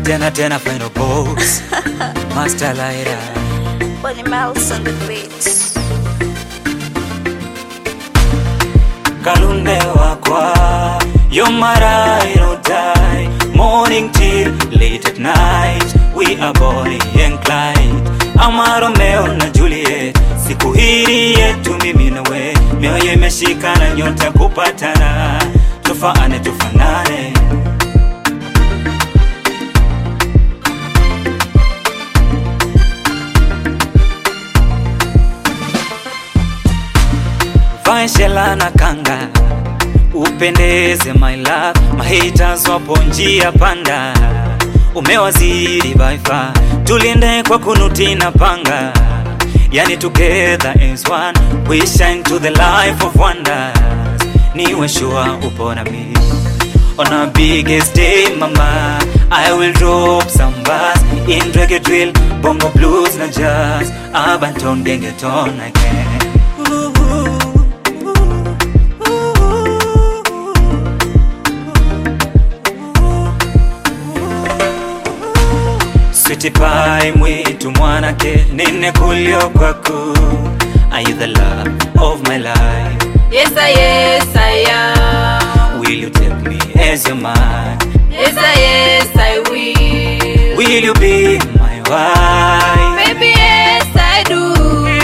Tena final boss. Master Lyra. Bunny Mouse on the beats. Kalunde wakwa, you're my ride or die. Morning till late at night, we are Bonnie and Clyde. Ama Romeo na Juliet, siku hili yetu mimi na we. Mioyo imeshikana nyota kupatana, tufaane tufanane. Vaishela na kanga, upendeze my love. Mahaters wapo njia panda, umewazidi by far. Tulinde kwa kunuti na panga, yani together as one. We shine to the life of wonders. Niwe sure upo na mi. On our biggest day mama, I will drop some bars. In reggae drill, bongo blues na jazz. Urban tone, gengeton again. Sweetie pie mwitu mwanake, nine kulio kwaku. Are you the love of my life? Yes I am. Will you take me as your man? Yes I will. Will you be my wife? Baby, yes I do.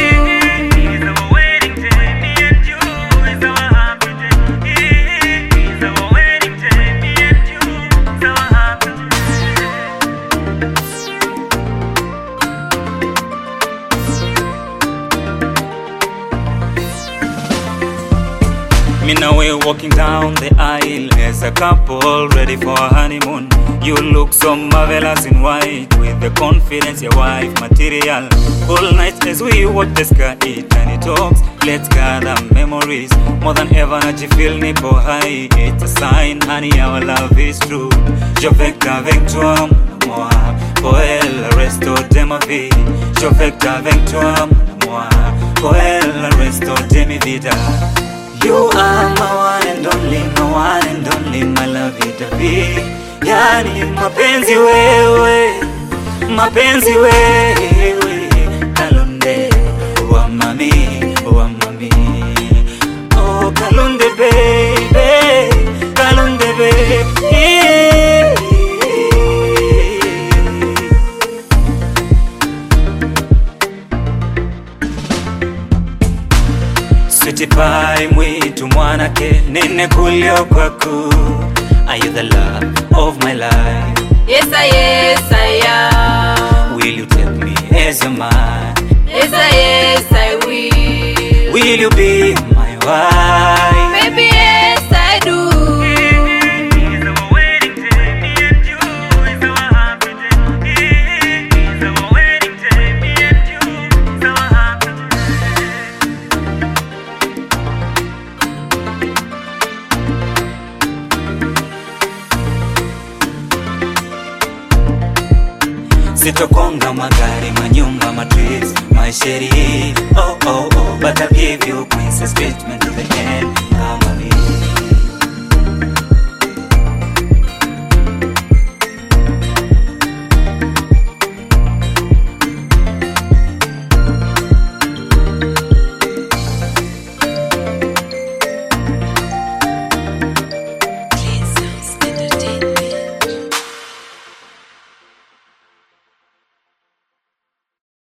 Me now we're walking down the aisle as a couple ready for a honeymoon. You look so marvelous in white with the confidence your wife material. All night as we watch the sky eat and it talks. Let's gather memories more than ever. That you feel nipo high. It's a sign, honey, our love is true. Je vais avec toi, mon amour. Pour el resto de ma vie. Je vais avec toi, mon amour. Pour el resto de mi vida. You are my one and only, my one and only, my lovey-dovey. Yani mapenzi wewe, mapenzi wewe. Kalunde, wa mami, wa mami. Oh, Kalunde baby, Kalunde baby. Sweetie pie mwitu mwanake, nine kulio kwaku. Are you the love of my life? Yes I am. Will you take me as your man? Yes I will. Will you be my wife? Baby, yes I do. Sitokonga magari, manyumba, matrips, my sheri. Oh, but I'll give you princess treatment to the end. Come